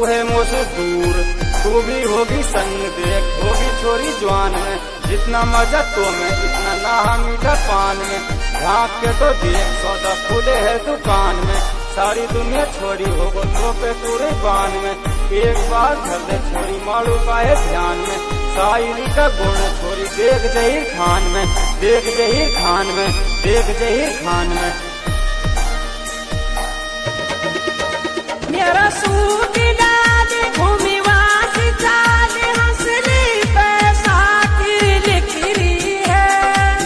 तू है मुझसे दूर, तू भी होगी संग देख, होगी छोरी जवान में, जितना मजा तो में इतना ना मीठा पान में, झाँक के तो देख सौदा खुले है दुकान में, सारी दुनिया छोरी होगो तो पे पूरे बान में, एक बार घर दे छोरी मारू पाए ध्यान में, शायरी का गुण छोरी देख जहीर खान में, देख जहीर खान में, देख जहीर खान में। मेरा सूट डाल घूमी वासी चाल हंसली पैसा की लिख रही है,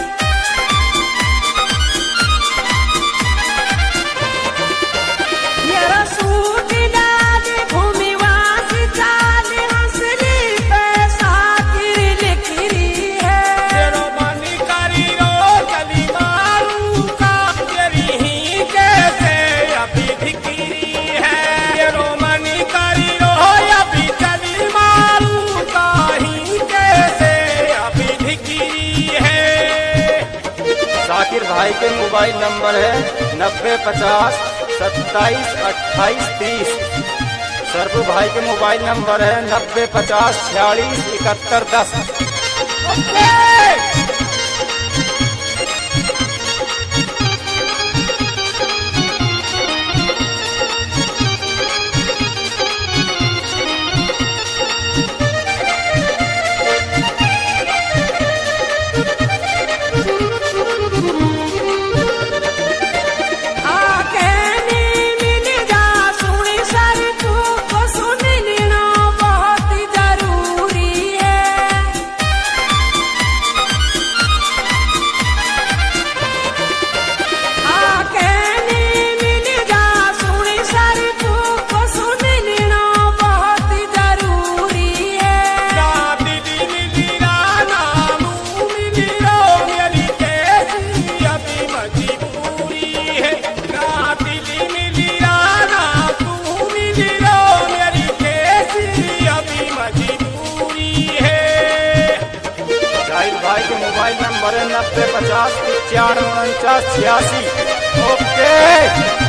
मेरा सूट डाल घूमी वासी चाल हंसली पैसा की लिख रही है। तेरो मनी करी रो चली मारू का तेरी ही कैसे अभी दिखी है, तेरो मनी करी रो अभी चली मारू का ही कैसे अभी दिखी है। जाकिर भाई के मोबाइल नंबर है 9050 27 28 30। सरबू भाई के मोबाइल नंबर है 9050 46 71 10। भाई के मोबाइल नंबर है 9050 95 49 86। ओके।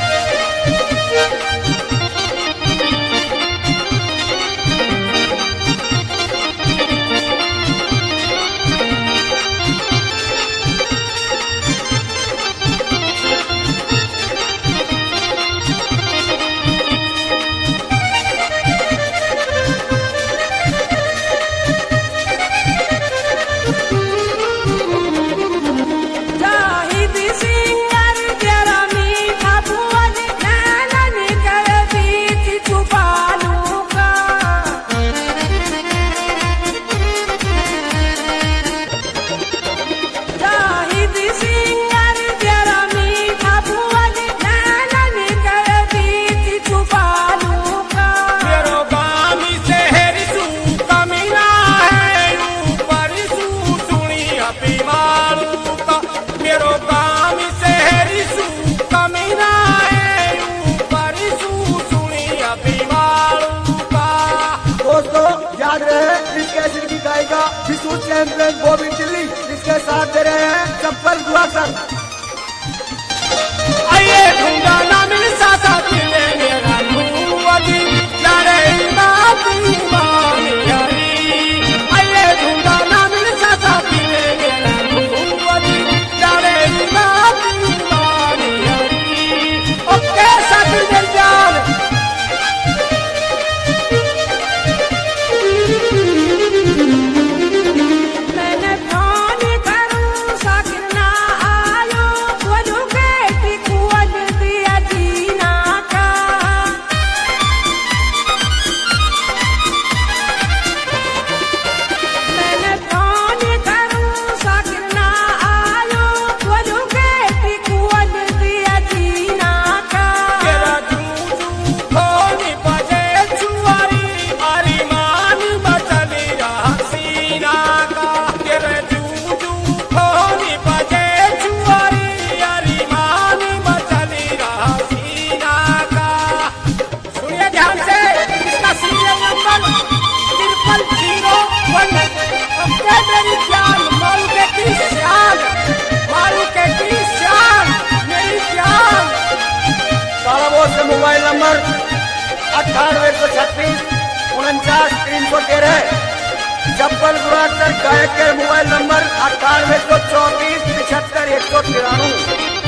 याद रहे इस कैसेट की गायिका विशु चैंपियन बॉबी दिल्ली, इसके साथ दे रहे हैं चप्पल दुआ सर। आइए ढूंढा ना मिल साथा दिले मेरा ढूंढी यारे बाती मानी यारी, आइए ढूंढा ना मिल साथा दिले मेरा ढूंढी यारे बाती मानी यारी। ओके साथी दिल जान मैंने फोन करूं साकिर ना आयो, 98 136 313। जब्बल बुराकर गायक के मोबाइल नंबर 98 124 75 193।